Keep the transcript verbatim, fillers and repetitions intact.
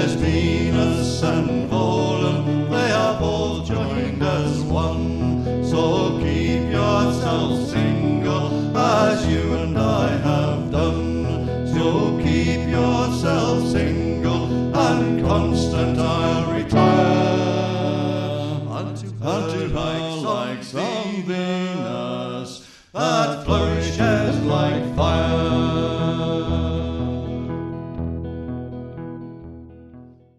There's Venus and Volan, they are both joined as one. So keep yourself single as you and I have done. So keep yourself single and constant I'll retire unto her like some Venus that flourish